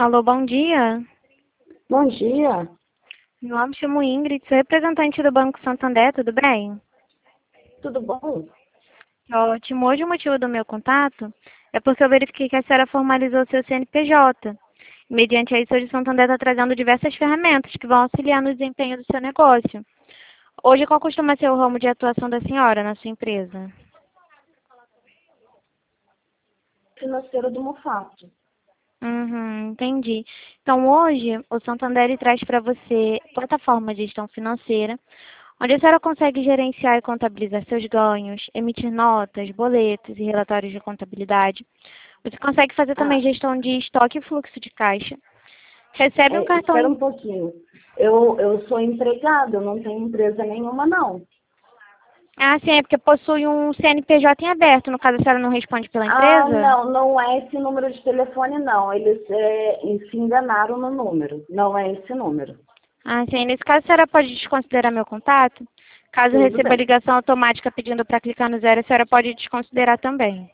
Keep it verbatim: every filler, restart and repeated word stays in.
Alô, bom dia. Bom dia. Meu nome chamo Ingrid, sou representante do Banco Santander, tudo bem? Tudo bom? Ótimo. Hoje o motivo do meu contato é porque eu verifiquei que a senhora formalizou seu C N P J. Mediante isso, hoje o Santander está trazendo diversas ferramentas que vão auxiliar no desempenho do seu negócio. Hoje, qual costuma ser o ramo de atuação da senhora na sua empresa? Financeiro do Mufato. Uhum, entendi. Então, hoje, o Santander ele traz para você plataforma de gestão financeira, onde a senhora consegue gerenciar e contabilizar seus ganhos, emitir notas, boletos e relatórios de contabilidade. Você consegue fazer também Ah, gestão de estoque e fluxo de caixa. Recebe um é, cartão espera um em... pouquinho. Eu, eu sou empregada, eu não tenho empresa nenhuma, não. Ah, sim, é porque possui um C N P J em aberto. No caso, a senhora não responde pela Ah, empresa? não, não é esse número de telefone, não. Eles é, se enganaram no número. Não é esse número. Ah, sim. Nesse caso, a senhora pode desconsiderar meu contato? Caso Tudo receba bem. ligação automática pedindo para clicar no zero, a senhora pode desconsiderar também.